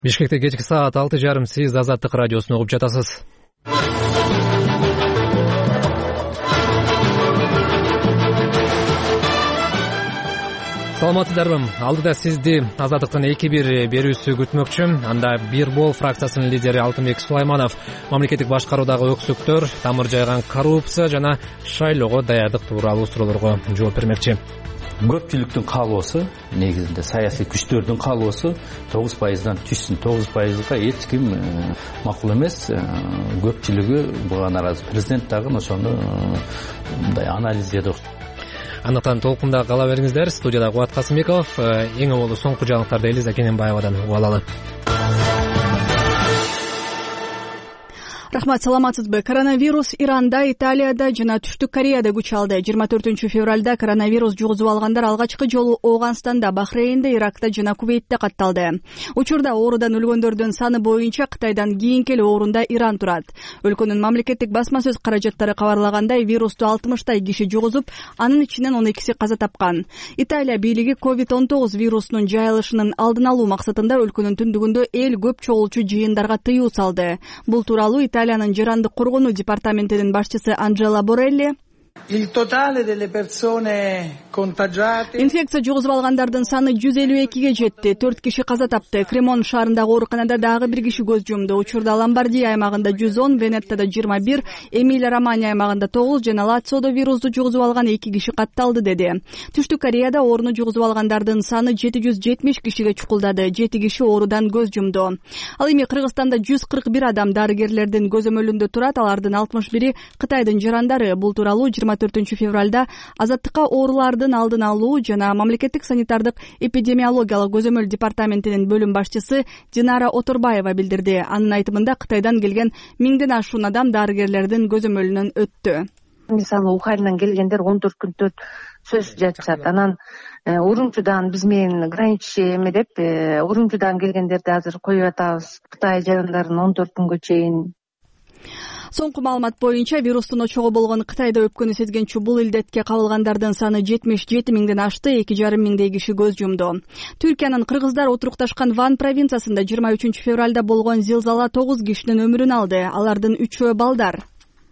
Бишкекте кечки саат 6:30 сиз Азаттык радиосун угуп жатасыз. Саламатсыздарбы? Алдыда сизди Азаттыктын 2-1 берүүсү күтмөкчү. Анда Бир бол фракциясынын лидери Алтынбек Сулайманов мамлекеттик башкаруудагы өксүктөр, тамыр жайган коррупция жана шайлоого даярдык тууралуу суроолорго жооп бермекчи. Көпчүлүктүн каалоосу, негизинде саясий күчтөрдүн каалоосу 9%дан түшсүн. 9%га эч ким макул эмес. Көпчүлүгү буга нааразы. Президент дагы ошону мындай анализ жасап. Андыктан толкунда кала бериңиздер. Студияда Кубат Касымбеков. Эң аввал соңку жаңылыктарды Элиза Кененбаевадан угуп алалы. Рахмат, саламатсызбы? Коронавирус Иранда, Италияда жана Түштүк Кореяда күч алды. 24 февралда коронавирус жугузуп алгандар алгачкы жолу Ооганстанда, Бахрейнде, Иракта жана Кувейтте катталды. Учурда оорудан өлгөндөрдүн саны боюнча Кытайдан кийинки эле орунда Иран турат. Өлкөнүн мамлекеттик басма сөз каражаттары кабарлагандай, вирусту 60 киши жугузуп, анын ичинен 12си каза тапкан. Италия бийлиги COVID-19 вирусунун жайылышынын алдын алуу максатында өлкөнүн түндүгүндө эл көп чогулчу жыйындарга тыюу салды. Бул тууралуу Италиянын жырандык коргонуу департаментинин башчысы Анджела Борелли инфекция жугузуп алгандардын саны 152ге жетти. 4 киши каза тапты. Кремон шаарындагы ооруканада дагы 1 киши көз жумду. Учурда Ломбардия аймагында 110, Венеттада 21, Эмилия-Романья аймагында 9 жана Лациодо вирусту жугузуп алган 2 киши катталды деди. Түштүк Кореяда ооруну жугузуп алгандардын саны 770 кишиге чукулдады. 7 киши оорудан көз жумду. Ал эми Кыргызстанда 141 адам дарыгерлердин көзөмөлүндө турат. Алардын 61и Кытайдын жарандары. Бул тууралуу 24 февралда Азаттыкка оорулардын алдын алуу жана мамлекеттик санитардык эпидемиологиялык көзөмөл департаментинин бөлүм башчысы Динара Оторбаева билдирди. Анын айтымында Кытайдан келген 1000ден ашуун адам дарыгерлердин көзөмөлүнөн өттү. Мисалы Ухайндан келгендер 14 күндө сөз жатышат. Анан Урумчудан биз менен граничи эме деп, Урумчудан келгендерди азыр коюп атабыз. Кытай жарандарын 14 күнгө чейин. Соңку маалымат боюнча вирустун очогу болгон Кытайда өпкөнү сезгенчи бул илдетке кабылгандардын саны 77 миңден ашты, 2,5 миңдей киши көз жумду. Түркиянын кыргыздар отурукташкан Ван провинциясында 23 февралда болгон зилзала 9 кишинин өмүрүн алды. Алардын 3-өө балдар.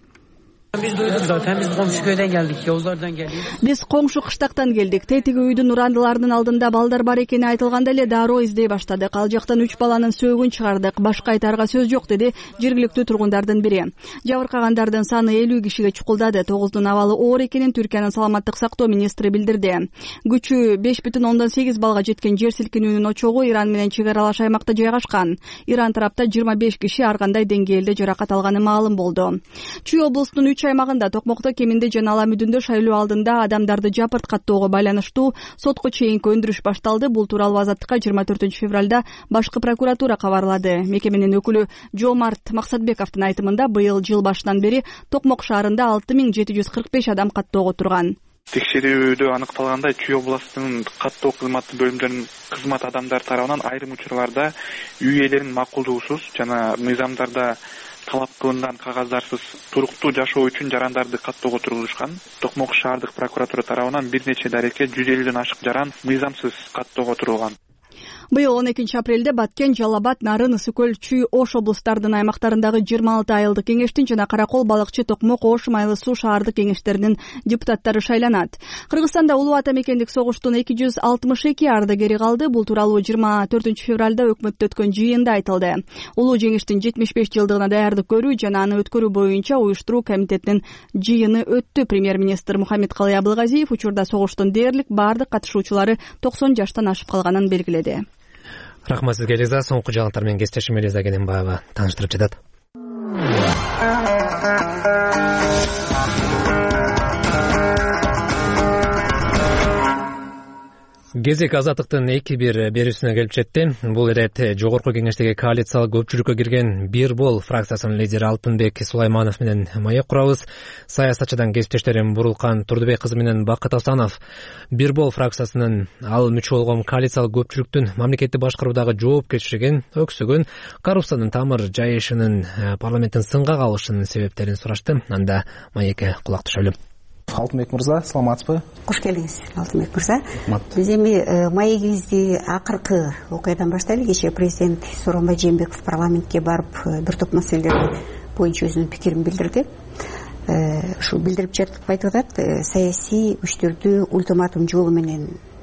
Biz duyduk zaten, biz komşu köyden geldik, Yozlardan geldik. Биз коңшу кыштактан келдик. Тетиги үйдүн урандыларынын алдында балдар бар экени айтылганда эле дароо издей баштадык. Ал жактан 3 баланын сөөгүн чыгардык. Башка айтарга сөз жок, деди жергиликтүү тургундардын бири. Жабыркагандардын саны 50 кишиге чукулдады. 9дун абалы оор экенин Түркиянын саламаттык сактоо министри билдирди. Күчү 5,8 балга жеткен жер силкинүүнүн очогу Иран менен чек аралаш аймакта жайгашкан. Иран тарапта 25 киши ар кандай деңгээлде жаракат алганы маалым болду. Чүй облусунун аймагында Токмокто кеминде жана Ала Мүдүндө шайлоо алдында адамдарды жапырт каттоого байланыштуу сотко чейинки өндүрүш башталды. Бул тууралуу Азаттыкка 24 февралда башкы прокуратура кабарлады. Мекеменин өкүлү Жомарт Максатбековдун айтымында быйыл жыл башынан бери Токмок шаарында 6745 адам каттоого турган. Текшерүүдө аныкталгандай, Чүй областынын каттоо кызматы бөлүмдөрүнүн кызмат адамдары тарабынан айрым учурларда үй ээлеринин макулдуусуз жана мыйзамдарда талап кылынган кагаздарсыз туруктуу жашоо үчүн жарандарды каттоого тургузушкан. Токмок шаардык прокуратура тарабынан бир нече дарекет 150ден ашык жаран мыйзамсыз каттоого турулган. Быйыл 12 апрелде Баткен, Жалал-Абад, Нарын, Ысыкөл, Чүй, Ош облустардын аймактарындагы 26 айылдык кеңештин жана Каракол, Балыкчы, Токмок, Ош, Майлы Суу шаардык кеңештеринин депутаттары шайланат. Кыргызстанда улуу ата мекендик согуштун 262 ардагери калды. Бул тууралуу 24 февралда өкмөттө өткөн жыйында айтылды. Улуу жеңиштин 75 жылдыгына даярдык көрүү жана аны өткөрүү боюнча уюштуруу комитетинин жыйыны өттү. Премьер-министр Мухаммедкалый Абылгазиев учурда согуштун дээрлик бардык катышуучулары 90 жаштан ашып калганын белгиледи. Рахмат сизге, Элиза. Соңку жаңылыктар менен кесиптешим Элиза Кененбаева тааныштырып жатат. Кезек Азаттыктын 2-1 берүүсүнө келип жетти. Бул ирет жогорку кеңештеги коалициялык көпчүлүккө кирген Бир бол фракциясынын лидери Алтынбек Сулайманов менен маек курабыз. Саясатчыдан кесиптештерим Бурулкан Турдубек кызы менен Бакыт Асанов. Бир бол фракциясынын ал мүчө болгон коалициялык көпчүлүктүн мамлекетти башкаруудагы жоопкерчилигин, өксөгөн коррупциянын тамыр жайышынын парламенттин сынга калышынын себептерин сурашты. Анда маекке кулак түшөлү. Алтынбек мырза, саламатсызбы? Кош келдиңиз, Алтынбек мырза. Биз эми маегибизди акыркы окуядан баштайлы. Кечээ президент Сооронбай Жээнбеков парламентке барып бир топ маселелер боюнча өзүнүн пикирин билдирди. Ушул билдирип жатып айтып атат, саясий күчтөрдү ультиматум жолу менен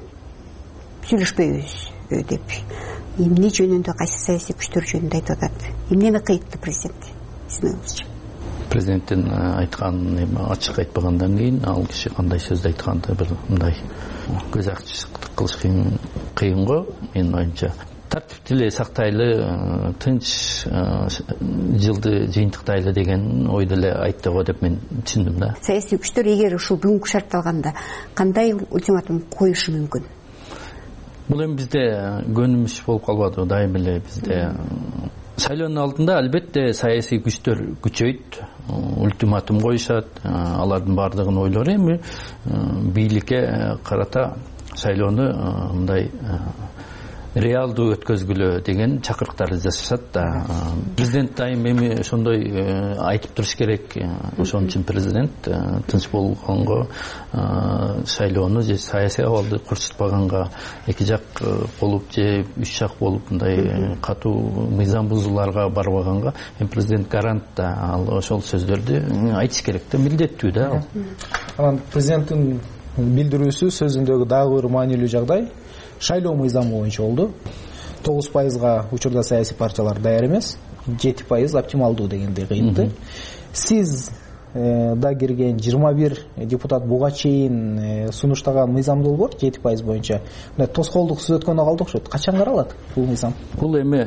сүйлөшпөйбүз деп. Эмне жөнүндө, кайсы саясий күчтөр жөнүндө айтып атат? Эмнени кыйтты президент? Сиздин оюңузча. Президенттин айткан ачык айтпагандан кийин ал киши кандай сөздү айтканды бир мындай көз ачыктык кылыш кыйын го. Менин оюмча тартипти эле сактайлы, тынч жылды жыйынтыктайлы деген ойду эле айтты го деп мен түшүндүм да. Саясий күчтөр эгер ушул бүгүнкү шартты алганда кандай ультиматум коюшу мүмкүн? Бул эми бизде көнүмүш болуп калбадыбы? Дайым эле бизде шайлоонун алдында албетте саясий күчтөр күчөйт, ультиматум коюшат, алардын баардыгынын ойлору эми бийликке карата шайлоону мындай реалдуу өткөзгүлө деген чакырыктарды жасашат да. Президент дайым эми ошондой айтып туруш керек. Ошон үчүн президент тынч болгонго, шайлоону же саясий абалды курчутпаганга, эки жак болуп же үч жак болуп мындай катуу мыйзам бузууларга барбаганга президент гарант да. Ал ошол сөздөрдү айтыш керек да, милдеттүү да. Анан президенттин билдирүүсү сөзүндөгү дагы бир маанилүү жагдай шайлоо мыйзамы боюнча болду. 9%га учурда саясий партиялар даяр эмес, 7% оптималдуу дегендей кыйынты. Сиз да кирген 21 депутат буга чейин сунуштаган мыйзам долбоор 7% боюнча тоскоолдук түзөткөнү калды окшойт. Качан каралат бул мыйзам? Бул эми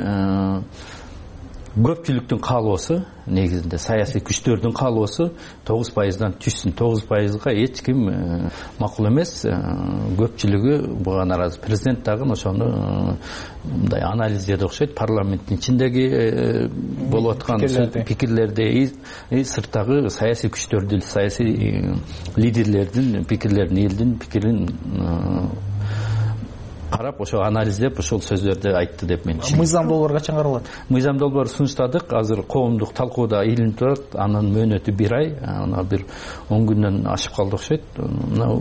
көпчүлүктүн каалоосу, негизинде саясий күчтөрдүн каалоосу 9%дан түшсүн. 9%га эч ким макул эмес. Көпчүлүгү буга нааразы. Президент дагы ошону мындай анализдеди окшойт. Парламенттин ичиндеги болуп аткан пикирлерди, сырттагы саясий күчтөрдү, саясий лидерлердин пикирлерин, элдин пикирин карап, ошо анализдеп, ошол сөздөрдү айтты деп мен түшүнөм. Мыйзам долбоор качан каралат? Мыйзам долбоор сунуштадык. Азыр коомдук талкууда илинип турат. Анын мөөнөтү 1 ай. Ана бир 10 күндөн ашып калды окшойт. Мына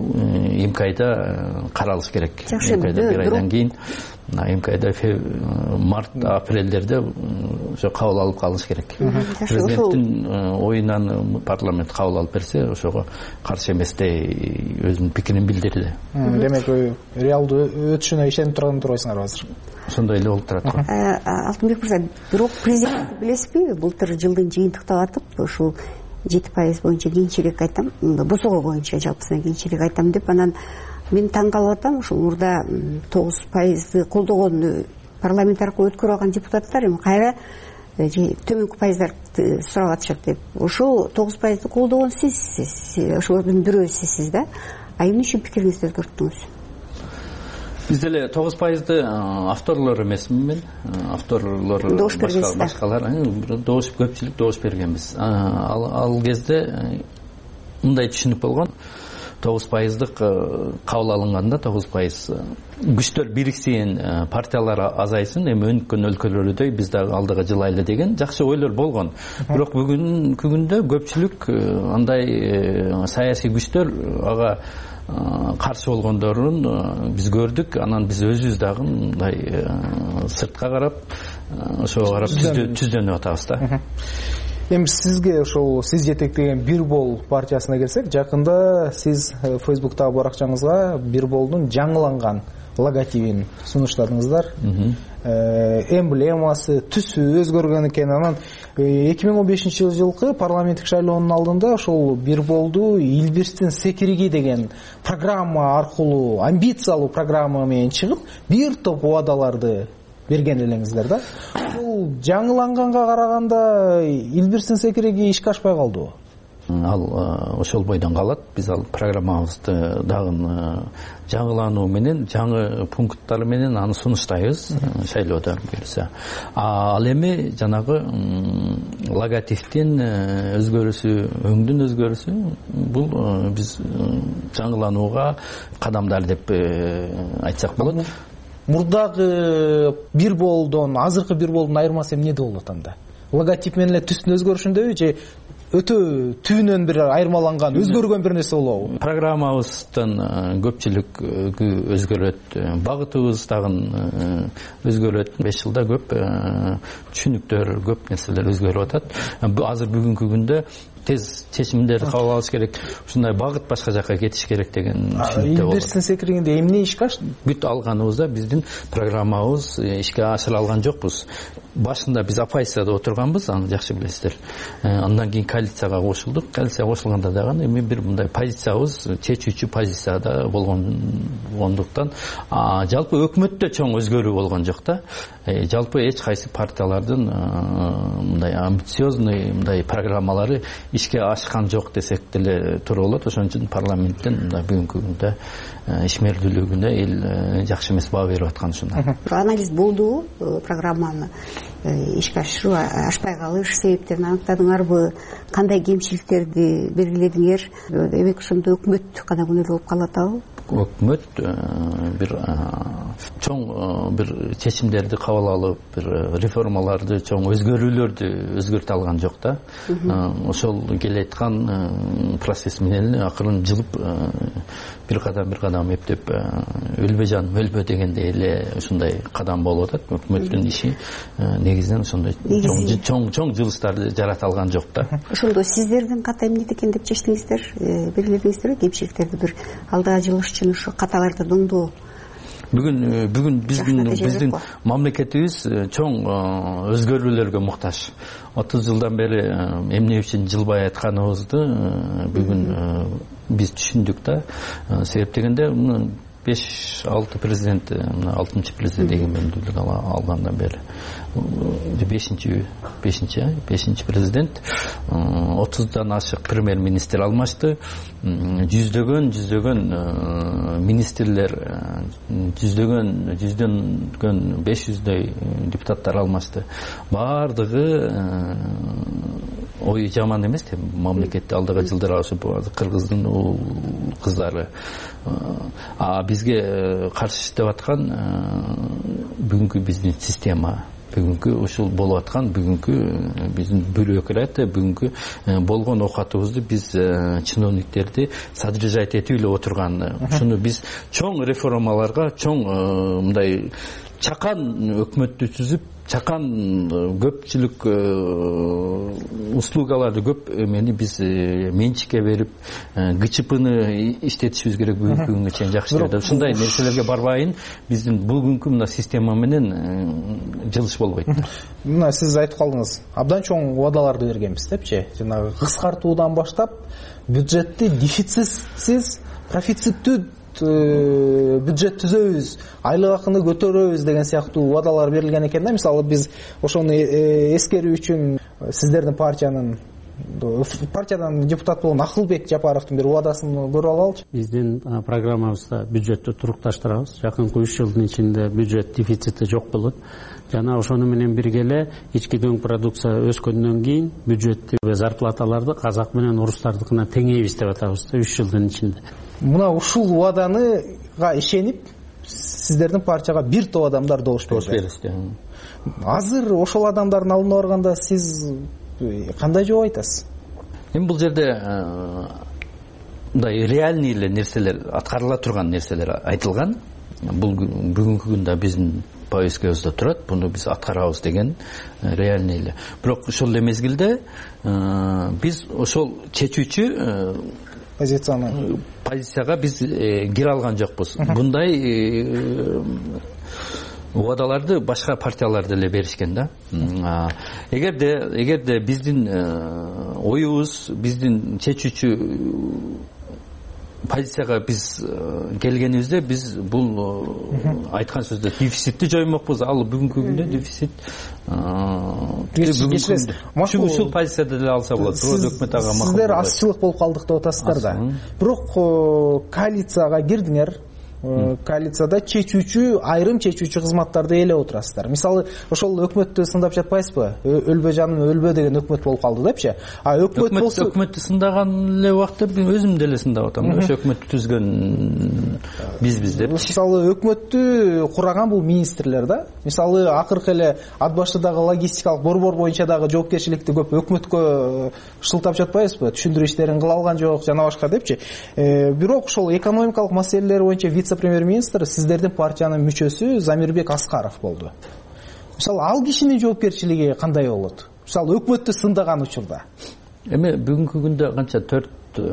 МКда каралыш керек. МКда 1 айдан кийин, МКда март, апрелдерде ошо кабыл алып калыш керек. Президенттин оюнан парламент кабыл алып берсе, ошого каршы эместей өзүнүн пикирин билдирди. Демек, реалдуу өтүшүнө ишенип турган турбайсыңарбы азыр? Ошондой эле болуп турат го. Алтынбек мырза, бирок президент билесизби, былтыр жылдын жыйынтыктап атып, ушул 7% боюнча кийинчерээк айтам, босого боюнча жалпысынан кийинчерээк айтам деп, анан мен таң калып атам, ушул мурда 9%ды колдогон парламент аркылуу өткөрүп алган депутаттар эми кайра төмөнкү пайыздарды сурап атышат деп. Ошол 9%ды колдогон сиз, ошолордун бирөө сизсиз да. Эмне үчүн пикириңизди өзгөрттүңүз? Биз деле 9%ды авторлор эмесмин мен. Авторлор башкалар, добуш көпчүлүк добуш бергенбиз. Ал кезде мындай түшүнүк болгон. 9%дык кабыл алынганда 9% күчтөр бириксин, партиялар азайсын, эми өнүккөн өлкөлөрдөй биз дагы алдыга жылайлы деген жакшы ойлор болгон. Бирок бүгүнкү күндө көпчүлүк андай саясий күчтөр ага каршы болгондорун биз көрдүк. Анан биз өзүбүз дагы мындай сыртка карап, ошого карап түздөнүп атабыз да. Эми сизге ошол сиз жетектеген Бир бол партиясына келсек, жакында сиз Facebook'тагы баракчаңызга Бир болдун жаңыланган логотипин сунуштадыңыздар. Эмблемасы, түсү өзгөргөн экен. Анан 2015 жылкы парламенттик шайлоонун алдында ошол Бир болду Илбирстин секириги деген программа аркылуу, амбициялуу программа менен чыгып, бир топ убадаларды берген элеңиздер да. Бул жаңыланганга караганда Илбирстин секириги ишке ашпай калдыбы? Ал ошол бойдон калат. Биз ал программабызды дагы жаңылануу менен, жаңы пункттар менен аны сунуштайбыз шайлоодо келсе. Ал эми жанагы логотиптин өзгөрүүсү, өңдүн өзгөрүүсү, бул биз жаңыланууга кадамдар деп айтсак болот. Мурдагы Бир болдон азыркы Бир болдун айырмасы эмнеде болот анда? Логотип менен эле түстүн өзгөрүшүндөбү же өтө түбүнөн бир айырмаланган, өзгөргөн бир нерсе болобу? Программабыздан көпчүлүгү өзгөрөт, багытыбыз дагы өзгөрөт. 5 жылда көп түшүнүктөр, көп нерселер өзгөрүп атат. Азыр бүгүнкү күндө тез чечимдерди кабыл алыш керек, ушундай багыт башка жакка кетиш керек деген түшүнүктө болот. Сиздин секиргенде эмне ишке ашты? Бүт алганыбызда биздин программабыз ишке ашыра алган жокпуз. Башында биз оппозицияда отурганбыз, аны жакшы билесиздер. Андан кийин коалицияга кошулдук. Коалицияга кошулганда дагы эми бир мындай позициябыз чечүүчү позицияда болгондуктан, жалпы өкмөттө чоң өзгөрүү болгон жок да. Жалпы эч кайсы партиялардын мындай амбициозный мындай программалары ишке ашкан жок десек деле туура болот. Ошон үчүн парламенттен мындай бүгүнкү күндө ишмердүүлүгүнө эл жакшы эмес баа берип аткан ушундай. Анализ болду программаны ишке ашыруу, ашпай калыш себептерин аныктадыңарбы? Кандай кемчиликтерди белгиледиңер? Демек ошондо өкмөт кана күнөөлүү болуп калып атабы? Өкмөт бир чоң бир чечимдерди кабыл алып, бир реформаларды, чоң өзгөрүүлөрдү өзгөртө алган жок да. Ошол келе аткан процесс менен акырын жылып бир кадам эптеп өлбө жан өлбө дегендей эле ушундай кадам болуп атат. Өкмөттүн иши негизинен ошондой чоң жылыштарды жарата алган жок да. Ошондо сиздердин ката эмнет экен деп чечтиңиздер, белгиледиңиздерби? Кемчиликтерди бир алдыга жылыш үчүн ушу каталарды доңдоо. Бүгүн биздин мамлекетибиз чоң өзгөрүүлөргө муктаж. 30 жылдан бери эмне үчүн жылбай атканыбызды бүгүн биз түшүндүк да. Себеп дегенде 5-6 президент, 6-чы президент эгемендүүлүк алгандан бери 5-чи президент, 30дан ашык премьер-министр алмашты, жүздөгөн министрлер, жүздөн 500дөй депутаттар алмашты. Бардыгы ой жаман эмес деп, мамлекетти алдыга жылдыра ошо кыргыздын кыздары. Бизге каршы иштеп аткан бүгүнкү биздин система, бүгүнкү ушул болуп аткан бүгүнкү биздин бюрократы, бүгүнкү болгон окатыбызды биз чиновниктерди содержать этип эле отурган. Ушуну биз чоң реформаларга, чоң мындай чакан өкмөттү түзүп, чакан көпчүлүк услугаларды көп эмени биз менчикке берип, ГЧПны иштетишибиз керек бүгүнкү күнгө чейин жакшы жерде. Ушундай нерселерге барбайын, биздин бүгүнкү мына система менен жылыш болбойт. Мына сиз айтып калдыңыз, абдан чоң убадаларды бергенбиз депчи. Жанагы кыскартуудан баштап бюджетти дефицитсиз, профициттүү бюджет түзөбүз, айлык акыны көтөрөбүз деген сыяктуу убадалар берилген экен да. Мисалы биз ошону эскерүү үчүн сиздердин партиядан депутат болгон Акылбек Жапаровдун бир убадасын көрүп алалычы. Биздин программабызда бюджетти турукташтырабыз. Жакынкы 3 жылдын ичинде бюджет дефицити жок болот. Жана ошону менен бирге эле ички дөң продукция өскөндөн кийин бюджетти зарплаталарды казак менен орустардыкына теңейбиз деп атабыз 3 жылдын ичинде. Мына ушул убаданыга ишенип, сиздердин партияга бир топ адамдар добуш беришти. Азыр ошол адамдардын алдына барганда сиз кандай жооп айтасыз? Эми бул жерде мындай реальный эле нерселер, аткарыла турган нерселер айтылган. Бул бүгүнкү күндө биздин повесткабызда турат, буну биз аткарабыз деген реальный эле. Бирок ошол эле мезгилде биз ошол чечүүчү позицияга биз кире алган жокпуз. Мындай убадаларды башка партиялар деле беришкен да. Эгерде биздин оюбуз, биздин чечүүчү позицияга биз келгенибизде биз бул айткан сөздө дефицитти жоймокпуз. Ал бүгүнкү күндө дефицит ушул позицияда деле алса болот. Өкмөт ага макул. Сиздер азчылык болуп калдык деп атасыздар да. Бирок коалицияга кирдиңер, коалицияда айрым чечүүчү кызматтарды ээлеп отурасыздар. Мисалы ошол өкмөттү сындап жатпайсызбы? Өлбө жаным өлбө деген өкмөт болуп калды депчи. Өкмөттү сындаган эле убакта өзүм деле сындап атам. Ошо өкмөттү түзгөн бизбиз деп. Мисалы өкмөттү кураган бул министрлер да. Мисалы акыркы эле ат башыдагы логистикалык борбор боюнча дагы жоопкерчиликти көп өкмөткө шылтап жатпайбызбы? Түшүндүрүү иштерин кыла алган жок, жана башка депчи. Бирок ошол экономикалык маселелер боюнча вице-премьер-министр сиздердин партиянын мүчөсү Замирбек Аскаров болду. Мисалы ал кишинин жоопкерчилиги кандай болот? Мисалы өкмөттү сындаган учурда. Эми бүгүнкү күндө канча 4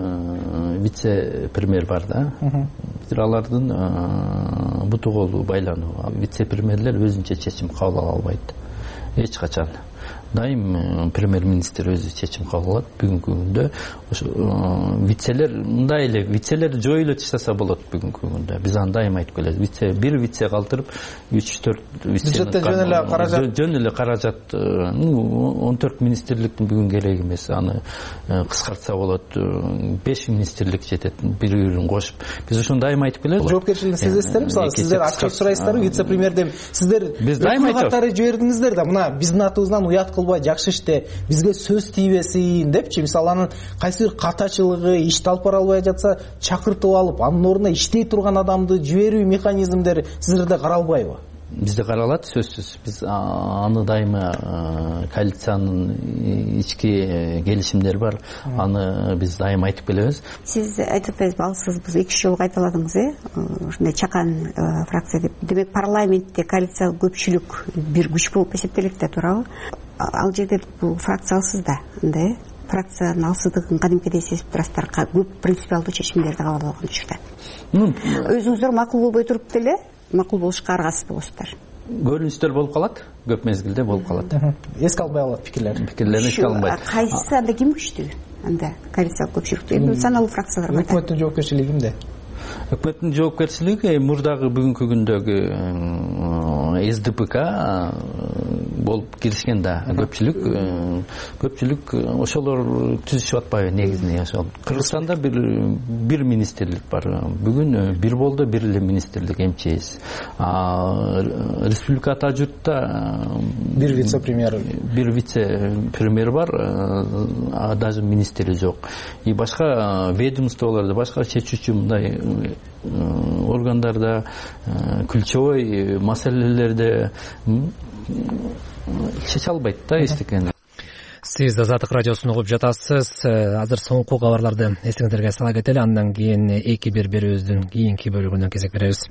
вице-премьер бар да. Алардын буту колу байлануу. Вице-премьерлер өзүнчө чечим кабыл ала албайт. Эч качан. Дайым премьер-министр өзү чечим кабыл алат. Бүгүнкү күндө вицелер мындай эле вицелер жоюлуп таштаса болот бүгүнкү күндө. Биз аны дайым айтып келебиз. Бир вице калтырып 3-4 бюджеттен жөн эле каражат 14 министрликтин бүгүн кереги эмес. Аны кыскартса болот. 5 министрлик жетет бири-бирин кошуп. Биз ошону дайым айтып келебиз. Жоопкерчилигин сезесиздерби? Мисалы сиздер акча сурайсыздарбы вице-премьерден? Сиздер биз дайым каттары жибердиңиздер да. Мына биздин атыбыздан уят кылбай жакшы иште бизге сөз тийбесин депчи. Мисалы анын кайсы бир катачылыгы ишти алып бара албай жатса чакыртып алып анын ордуна иштей турган адамды жиберүү механизмдери сиздерде каралбайбы? Бизде каралат сөзсүз. Биз аны дайыма коалициянын ички келишимдери бар. Аны биз дайым айтып келебиз. Сиз айтып атпайсызбы, алсыз биз 2 жолу кайталадыңыз, ушундай чакан фракция деп. Демек парламентте коалициялык көпчүлүк бир күч болуп эсептелет да, туурабы? Ал жерде бул фракция алсыз да, андай фракциянын алсыздыгын кадимкидей сезип турасыздар. Көп принципиалдуу чечимдерди кабыл алган учурда. Өзүңүздөр макул болбой туруп деле макул болушка аргасыз болосуздар. Көрүнүштөр болуп калат, көп мезгилде болуп калат. Эске албай калат пикирлерин эске алынбайт. Кайсы анда ким күчтүү? Анда коалициялык көпчүлүктө саналуу фракциялар бар. Өкмөттүн жоопкерчилиги кимде? Өкмөттүн жоопкерчилиги мурдагы бүгүнкү күндөгү СДПК болуп киришкен да. Көпчүлүк ошолор түзүшүп атпайбы негизинен ошол. Кыргызстанда бир министрлик бар. Бүгүн бир болду, бир эле министрлик МЧС. Республика ата журтта бир вице-премьер бар, даже министри жок. И башка ведомстволордо, башка чечүүчү мындай органдарда ключевой маселелерде чече албайт да эчтекени. Сиз Азаттык радиосун угуп жатасыз. Азыр соңку кабарларды эсиңиздерге сала кетели, андан кийин 2-1 берүүбүздүн кийинки бөлүгүнөн кезек беребиз.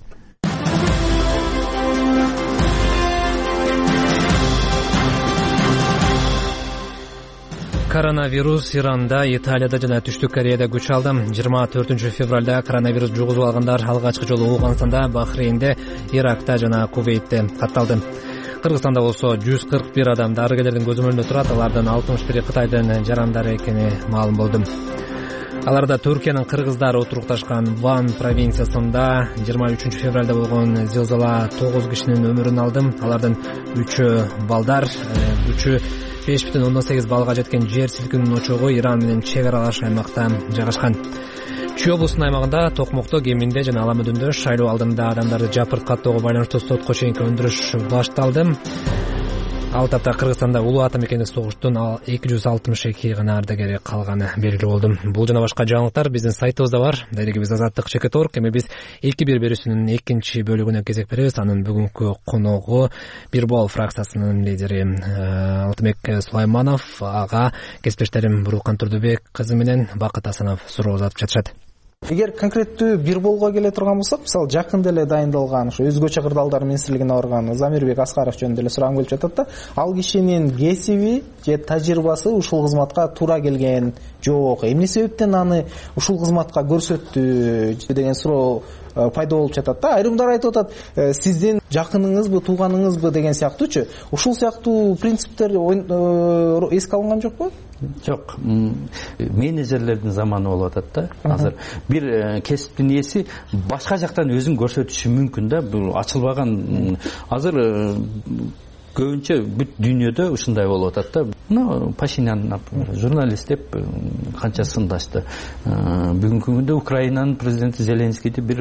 Коронавирус Иранда, Италияда жана Түштүк Кореяда күч алды. 24 февралда коронавирус жугузуп алгандар алгачкы жолу Ооганстанда, Бахрейнде, Иракта жана Кувейтте катталды. Кыргызстанда болсо 141 адам дарыгерлердин көзөмөлүндө турат. Алардын 61 Кытайдын жарандары экени маалым болду. Аларда Түркиянын кыргыздары отурукташкан Ван провинциясында 23 февралда болгон зилзала 9 кишинин өмүрүн алды. Алардын 3 балдар, 3 5,8 балга жеткен жер силкинүүнүн очогу Иран менен чек аралаш аймакта жайгашкан. Чүй облусунун аймагында Токмокто, Кеминде жана Аламөдөндө шайлоо алдында адамдарды жапырт каттоого байланыштуу сотко чейинки өндүрүш башталды. Ал тапта Кыргызстанда улуу ата мекендик согуштун 262 гана ардагери калганы белгилүү болду. Бул жана башка жаңылыктар биздин сайтыбызда бар. Дарегибиз Азаттык.org. Эми биз 2-1 берүүсүнүн экинчи бөлүгүнө кезек беребиз. Анын бүгүнкү коногу Бир бол фракциясынын лидери Алтынбек Сулайманов, ага кесиптештерим Бурулкан Турдубек кызы менен Бакыт Асанов суроо узатып жатышат. Эгер конкреттүү бир болго келе турган болсок, мисалы жакында эле дайындалган ошо өзгөчө кырдаалдар министрлигине барган Замирбек Аскаров жөнүндө эле сурагым келип жатат да. Ал кишинин кесиби же тажрыйбасы ушул кызматка туура келген жок. Эмне себептен аны ушул кызматка көрсөттү деген суроо пайда болуп жатат да. Айрымдар айтып атат, сиздин жакыныңызбы, тууганыңызбы деген сыяктуучу. Ушул сыяктуу принциптер эске алынган жокпу? Жок. Менеджерлердин заманы болуп атат да. Азыр бир кесиптин ээси башка жактан өзүн көрсөтүшү мүмкүн да. Бул ачылбаган. Азыр көбүнчө бүт дүйнөдө ушундай болуп атат да. Пашинян, например, журналист деп канча сындашты. Бүгүнкү күндө Украинанын президенти Зеленскийди бир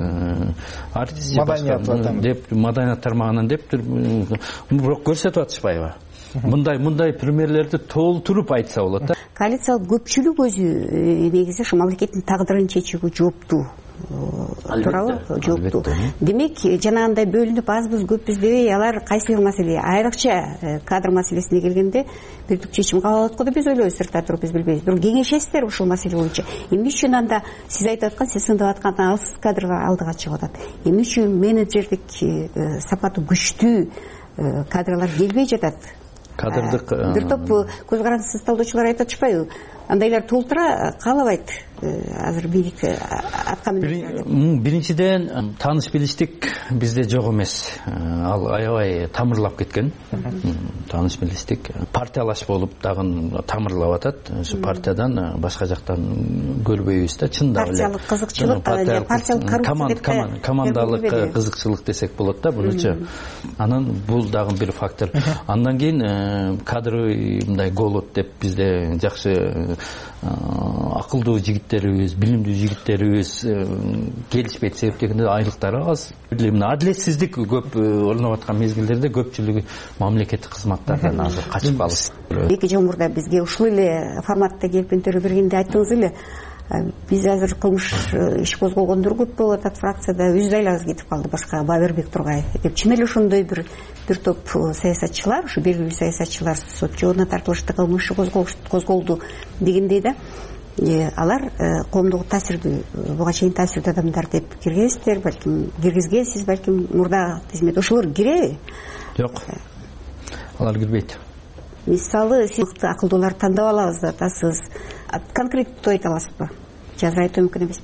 артист деп маданият тармагынан деп бирок көрсөтүп атышпайбы? Мындай примерлерди толтуруп айтса болот да. Коалициялык көпчүлүк өзү негизи мамлекеттин тагдырын чечүүгө жооптуу тууралуу жооптуу. Демек, жанагындай бөлүнүп азбыз көппүз дебей, алар кайсы бир маселе, айрыкча кадр маселесине келгенде бирдик чечим кабыл алат го деп биз ойлойбуз, сыртта туруп биз билбейбиз. Бирок кеңешесиздер ушул маселе боюнча. Эмне үчүн анда сиз айтып аткан, сиз сындап аткан алсыз кадрга алдыга чыгып атат? Эмне үчүн менеджердик сапаты күчтүү кадрлар келбей жатат? Кадрдык бир топ көз карандысыз талдоочулар айтып атышпайбы? Андайлар толтура каалабайт азыр бийлик аткан. Биринчиден, тааныш билиштик бизде жок эмес. Ал аябай тамырлап кеткен. Тааныш билиштик партиялаш болуп дагы тамырлап атат. Ошо партиядан башка жактан көрбөйбүз да, чындап эле. Партиялык кызыкчылык, партиялык коррупция, командалык кызыкчылык десек болот да bunучу. Анан бул дагы бир фактор. Андан кийин кадровый мындай голод деп бизде жакшы акылдуу жигиттерибиз, билимдүү жигиттерибиз келишпейт, себептен айлыктары аз. Мына адилетсиздик көп орноп аткан мезгилдерде көпчүлүгү мамлекеттик кызматтардан азыр качып калышты. Эки жыл мурда бизге ушул эле форматта келип өнтөрүп бергенде айттыңыз эле, биз азыр кылмыш иш козголгондор көп болуп атат фракцияда, өз айлабыз кетип калды башка Бабербек Тургай деп. Чын эле ошондой бир топ саясатчылар, ушу белгилүү саясатчылар сот жообуна тартылышты, кылмыш козголду дегендей да. Алар коомдук таасирдүү, буга чейин таасирдүү адамдар деп киргизсиздер, балким киргизгенсиз, балким мурда тизмет ошолор киреби? Жок, алар кирбейт. Мисалы, сиз акылдууларды тандап алабыз деп атасыз. Конкреттүү айта аласызбы? Же азыр айтуу мүмкүн эмес?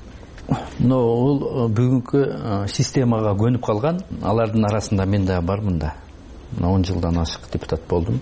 Ол бүгүнкү системага көнүп калган, алардын арасында мен да бармын да. 10 жылдан ашык депутат болдум.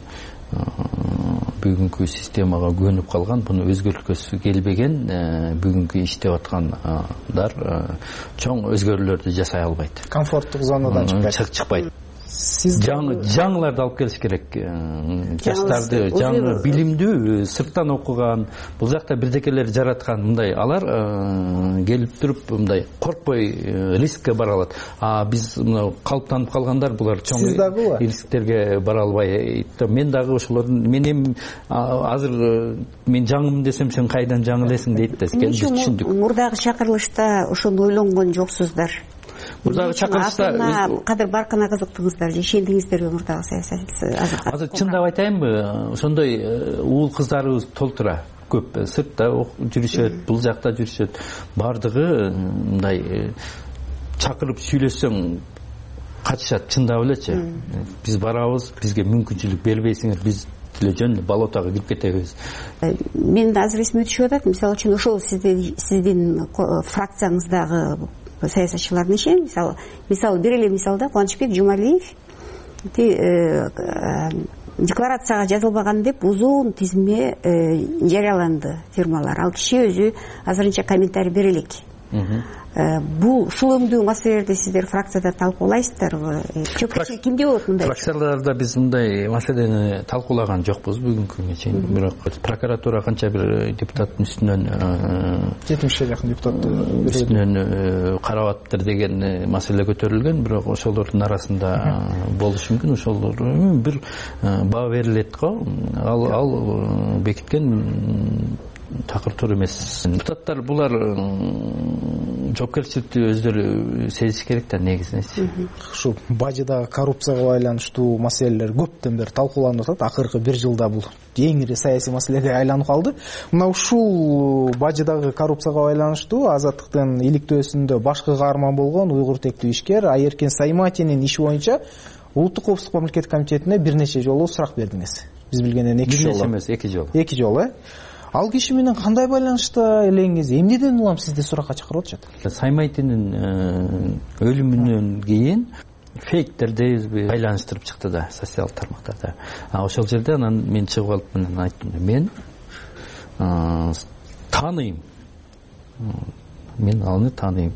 Бүгүнкү системага көнүп калган, буну өзгөрткөсү келбеген, бүгүнкү иштеп аткандар чоң өзгөрүүлөрдү жасай албайт. Комфорттук зонадан чыкпайт. Жаңыларды алып келиш керек. Жаштарды, жаңы билимдүү, сырттан окуган, бул жакта бирдекелер жараткан мындай алар келип туруп мындай коркпой рискке бара алат. Биз мына калыптанып калгандар булар чоң рисктерге бара албайт. Мен дагы ошолордун, мен азыр мен жаңымын десем сен кайдан жаңы элесиң дейт да. Түшүндүк. Мурдагы чакырылышта ошону ойлонгон жоксуздар. Мурдагы чакырылышта кадыр баркына кызыктыңыздар же ишендиңиздерби мурдагы саясат? Азыр чындап айтайынбы, ошондой уул кыздарыбыз толтура көп. Сыртта жүрүшөт, бул жакта жүрүшөт. Бардыгы мындай чакырып сүйлөсөң качышат, чындап элечи. Биз барабыз, бизге мүмкүнчүлүк бербейсиңер, биз жөн болотого кирип кетебиз. Мен азыр эсиме түшүп атат, мисалы үчүн ошол сиздин фракцияңыздагы саясатчылар нече? Мисалы бир эле мисалда Кубанычбек Жумалиев декларацияга жазылбаган деп узун тизме жарыяланды фирмалар. Ал киши өзү азырынча комментарий бере элек. Бул ушул өңдүү маселелерди сиздер фракцияда талкуулайсыздарбы? Чөкчү кимде болот мындай? Фракцияларда биз мындай маселени талкуулаган жокпуз бүгүнкү күнгө чейин. Бирок прокуратура канча бир депутаттын үстүнөн 70-ге жакын депутатты үстүнөн карап атыптыр деген маселе көтөрүлгөн, бирок ошолордун арасында болушу мүмкүн. Ошолор бир баа берилет го. Ал бекиткен такыр эмес. Депутаттар булар жоопкерчиликти өздөрү сезиш керек да негизинен. Ушу бажыдагы коррупцияга байланыштуу маселелер көптөн бери талкууланып атат. Акыркы 1 жылда бул эң ири саясий маселеге айланып калды. Мына ушул бажыдагы коррупцияга байланыштуу Азаттыктын иликтөөсүндө баш каарман болгон уйгур тектүү ишкер Айеркен Сайматинин иши боюнча Улуттук коопсуздук мамлекеттик комитетине бир нече жолу сурак бердиңиз. Биз билгенден 2 жолу. Эмес, 2 жолу. 2 жолу. Ал киши менен кандай байланышта элеңиз? Эмнеден улам сизди суракка чакырып атышат? Саймайтинин өлүмүнөн кийин фейктерди байланыштырып чыкты да социалдык тармактарда. Ошол жерде анан мен чыгып алып айттым да, мен тааныйм мен аны тааныйм.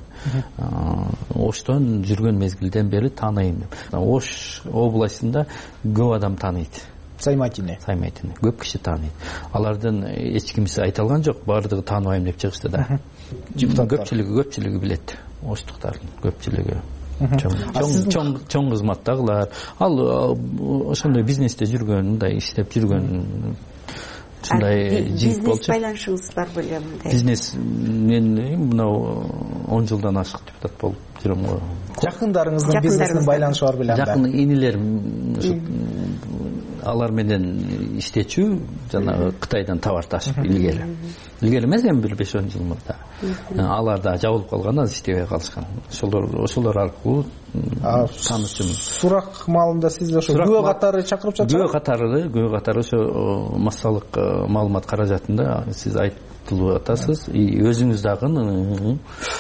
Оштон жүргөн мезгилден бери тааныйм. Ош областында көп адам тааныйт. Саймайтины көп киши тааныйт. Алардын эч кимиси айта алган жок, баардыгы тааныбайм деп чыгышты да. Көпчүлүгү билет. Оштуктардын көпчүлүгү. Чоң кызматтагылар. Ал ошондой бизнесте жүргөн, мындай иштеп жүргөн ушундай жигит болчу. Бизнес байланышыңыз бар беле мындай? Бизнес мен мынау 10 жылдан ашык депутат болуп жүрөм го. Жакындарыңыздын бизнестин байланышы бар беле анда? Жакын инилерим алар менен иштечү, жанагы Кытайдан товар ташып илгери эмес, эми бир 5-10 жыл мурда. Алар да жабылып калгандан иштебей калышкан. Ошолор аркылуу таанышым. Сурак маалында сиз ошо күбө катары чакырып жатасыз? Күбө катары ошо массалык маалымат каражатында сиз айтылып атасыз. Өзүңүз дагы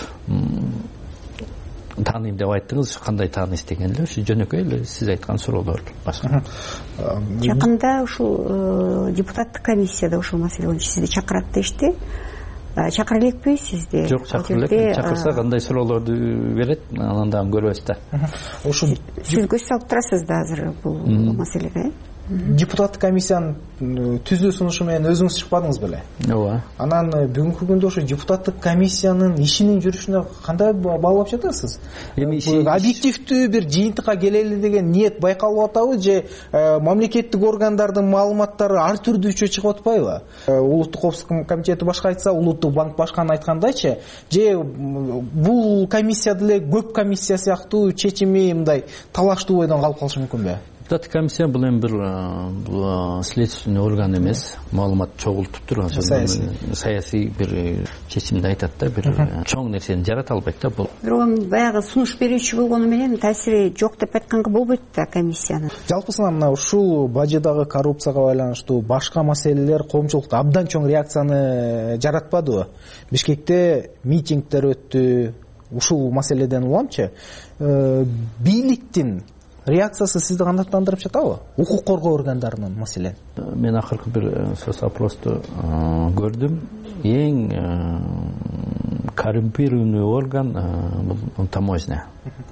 тааныйм деп айттыңыз. Кандай тааныйсыз дегенде ушу жөнөкөй эле сиз айткан суроолор башка. Жакында ушул депутаттык комиссияда ушул маселе боюнча сизди чакырат дешти. Чакыра элекпи сизди? Жок, чакыра элек. Чакырса кандай суроолорду берет, анан дагы көрөбүз да. Ушул сиз көз салып турасыз да азыр бул маселеге? Депутаттык комиссиянын түзүү сунушу менен өзүңүз чыкпадыңыз беле? Ооба. Анан бүгүнкү күндө ошо депутаттык комиссиянын ишинин жүрүшүнө кандай баалап жатасыз? Эми объективдүү бир жыйынтыкка келели деген ниет байкалып атабы же мамлекеттик органдардын маалыматтары ар түрдүүчө чыгып атпайбы? Улуттук коопсуздук комитети башка айтса, Улуттук банк башканы айткандайчы, же бул комиссия деле көп комиссия сыяктуу чечими мындай талаштуу бойдон калып калышы мүмкүнбү? Депутаттык комиссия бул эми бир следственный орган эмес, маалымат чогултуп турган саясий бир чечимди айтат да, бир чоң нерсени жарата албайт да бул. Бирок баягы сунуш берүүчү болгону менен таасири жок деп айтканга болбойт да комиссиянын. Жалпысынан мына ушул бажыдагы коррупцияга байланыштуу башка маселелер коомчулукта абдан чоң реакцияны жаратпадыбы? Бишкекте митингдер өттү. Ушул маселеден уламчы, бийликтин реакциясы сизди канаттандырып жатабы? Укук коргоо органдарынын маселен. Мен акыркы бир соцопросту көрдүм. Эң коррумпированный орган бул таможня.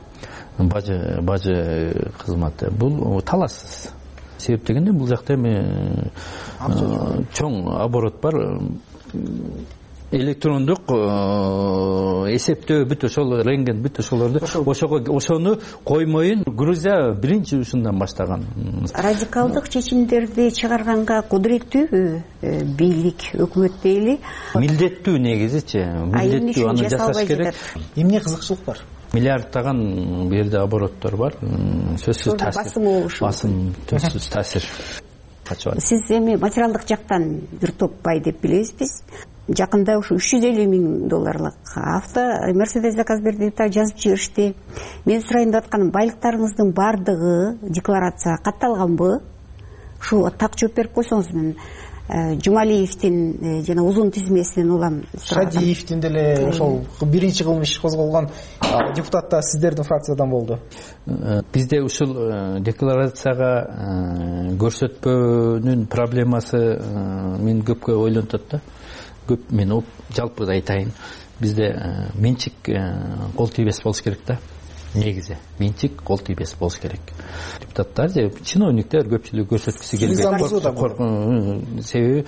Бажы кызматы. Бул талашсыз. Себеп дегенде бул жакта эми чоң оборот бар. Электрондук эсептөө бүт ошол рентген бүт ошолорду ошону коймоюн. Грузия биринчи ушундан баштаган. Радикалдык чечимдерди чыгарганга кудуреттүүбү бийлик, өкмөт дейли? Милдеттүү негизичи. Милдеттүү аны жасаш керек. Эмне кызыкчылык бар? Миллиардтаган бул жерде обороттор бар. Сөзсүз таасир. Басым сөзсүз таасир. Сиз эми материалдык жактан бир топ бай деп билебиз биз. Жакында ушу $350,000 авто Мерседес заказ берди деп жазып жиберишти. Мен сурайын деп атканым, байлыктарыңыздын бардыгы декларацияга катталганбы? Ушу так жооп берип койсоңуз, мен Жумалиевдин жана узун тизмесинен улам. Шадиевдин деле ошол биринчи кылмыш иш козголгон депутат да сиздердин фракциядан болду. Бизде ушул декларацияга көрсөтпөөнүн проблемасы мен көпкө ойлонтот да. Мен жалпы айтайын, бизде менчик кол тийбес болуш керек да. Негизи менчик кол тийбес болуш керек. Депутаттар же чиновниктер көпчүлүк көрсөткүсү келбейт.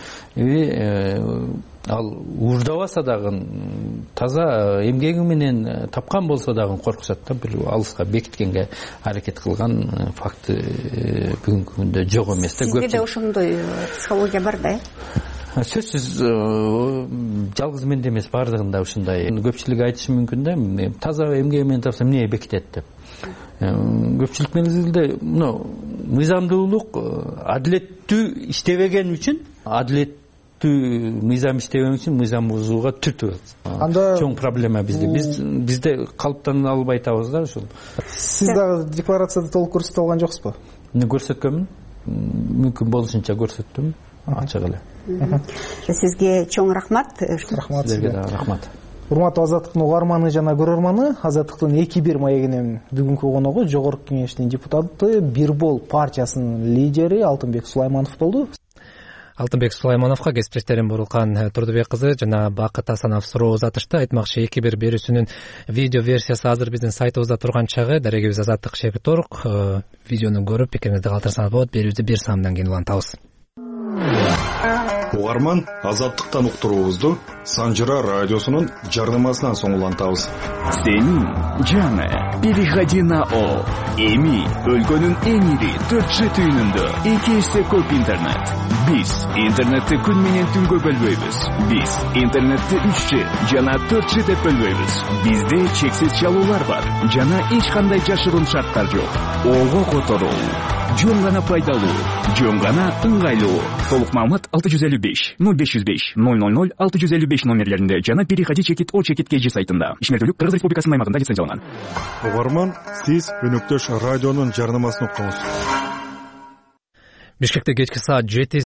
Себеби ал уурдабаса дагы таза эмгеги менен тапкан болсо дагы коркушат да. Бир алыска бекиткенге аракет кылган факты бүгүнкү күндө жок эмес да. Сизде да ошондой психология бар да? Сөзсүз жалгыз менде эмес, бардыгында ушундай. Көпчүлүк айтышы мүмкүн да, таза эмгеги менен тапсам эмне бекитет деп. Көпчүлүк мезгилде мыйзамдуулук адилеттүү иштебеген үчүн, адилеттүү мыйзам иштебеген үчүн мыйзам бузууга түртүп атат. Анда чоң проблема бизде. Бизде калыптана албай атабыз да ушул. Сиз дагы декларацияда толук көрсөтө алган жоксузбу? Мен көрсөткөнмүн. Мүмкүн болушунча көрсөттүм. Ачык эле. Сизге чоң рахмат. Рахмат сизге. Рахмат. Урматтуу Азаттыктын угарманы жана көрөрманы, Азаттыктын 2-1 маегинин бүгүнкү коногу Жогорку Кеңештин депутаты, Бир Бол партиясынын лидери Алтынбек Сулайманов болду. Алтынбек Сулаймановго кесиптештерим Бурулкан Турдубек кызы жана Бакыт Асанов суроо узатышты. Айтмакчы 2-1 берүүсүнүн видео версиясы азыр биздин сайтыбызда турган чагы. Дарегибиз Азаттык Шекторг. Видеону көрүп пикириңизди калтырсаңыз болот. Берүүбүздү бир саамдан кийин улантабыз. Угарман, Азаттыктан уктуруубузду Санжыра радиосунун жарнамасынан соң улантабыз. Сенин жаны переходи на О. Эми өлкөнүн эң ири 4G түйүнүндө 2 эсе көп интернет. Биз интернетти күн менен түнгө бөлбөйбүз. Биз интернетти 3G жана 4G деп бөлбөйбүз. Бизде чексиз чалуулар бар жана эч кандай жашыруун шарттар жок. Ого которуу жөн гана пайдалуу, жөн гана ыңгайлуу. Толук маалымат 655 0505 000 655 номерлеринде жана переходи чекит О чекит KG сайтында. Ишмердүүлүк Кыргыз Республикасынын аймагында лицензияланган. Угарман, сиз өнөктөш радионун жарнамасын уктуңуз. Бишкекте кечки саат 7